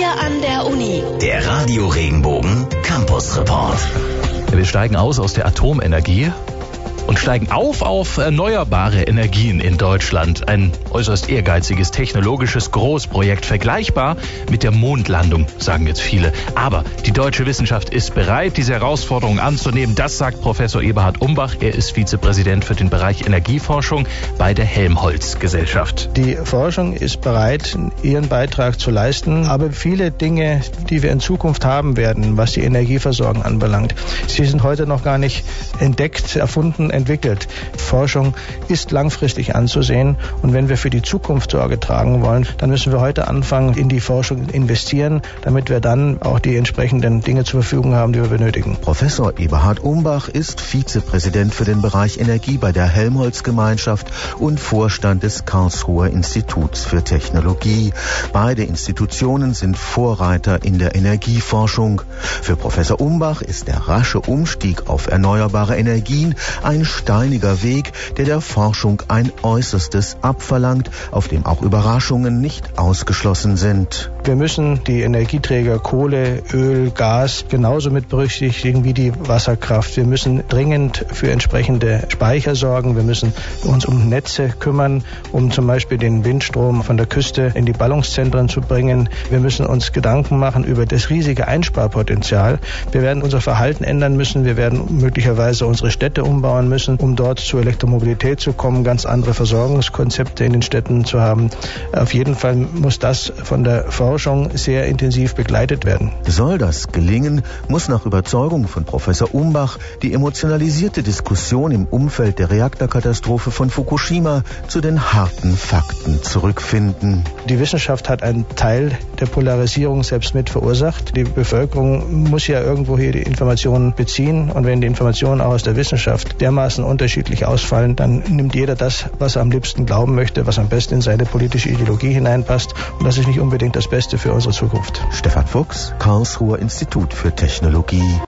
an der Uni. Der Radio Regenbogen Campus Report. Wir steigen aus der Atomenergie und steigen auf erneuerbare Energien in Deutschland. Ein äußerst ehrgeiziges technologisches Großprojekt, vergleichbar mit der Mondlandung, sagen jetzt viele. Aber die deutsche Wissenschaft ist bereit, diese Herausforderung anzunehmen. Das sagt Professor Eberhard Umbach. Er ist Vizepräsident für den Bereich Energieforschung bei der Helmholtz-Gesellschaft. Die Forschung ist bereit, ihren Beitrag zu leisten. Aber viele Dinge, die wir in Zukunft haben werden, was die Energieversorgung anbelangt, sie sind heute noch gar nicht entdeckt, erfunden, entwickelt. Forschung ist langfristig anzusehen und wenn wir für die Zukunft Sorge tragen wollen, dann müssen wir heute anfangen, in die Forschung investieren, damit wir dann auch die entsprechenden Dinge zur Verfügung haben, die wir benötigen. Professor Eberhard Umbach ist Vizepräsident für den Bereich Energie bei der Helmholtz-Gemeinschaft und Vorstand des Karlsruher Instituts für Technologie. Beide Institutionen sind Vorreiter in der Energieforschung. Für Professor Umbach ist der rasche Umstieg auf erneuerbare Energien ein steiniger Weg, der Forschung ein Äußerstes abverlangt, auf dem auch Überraschungen nicht ausgeschlossen sind. Wir müssen die Energieträger Kohle, Öl, Gas genauso mit berücksichtigen wie die Wasserkraft. Wir müssen dringend für entsprechende Speicher sorgen. Wir müssen uns um Netze kümmern, um zum Beispiel den Windstrom von der Küste in die Ballungszentren zu bringen. Wir müssen uns Gedanken machen über das riesige Einsparpotenzial. Wir werden unser Verhalten ändern müssen. Wir werden möglicherweise unsere Städte umbauen müssen, um dort zur Elektromobilität zu kommen, ganz andere Versorgungskonzepte in den Städten zu haben. Auf jeden Fall muss das von der Forschung sehr intensiv begleitet werden. Soll das gelingen, muss nach Überzeugung von Professor Umbach die emotionalisierte Diskussion im Umfeld der Reaktorkatastrophe von Fukushima zu den harten Fakten zurückfinden. Die Wissenschaft hat einen Teil der Polarisierung selbst mit verursacht. Die Bevölkerung muss ja irgendwo hier die Informationen beziehen und wenn die Informationen auch aus der Wissenschaft dermaßen unterschiedlich ausfallen, dann nimmt jeder das, was er am liebsten glauben möchte, was am besten in seine politische Ideologie hineinpasst und das ist nicht unbedingt das Beste für unsere Zukunft. Stefan Fuchs, Karlsruher Institut für Technologie.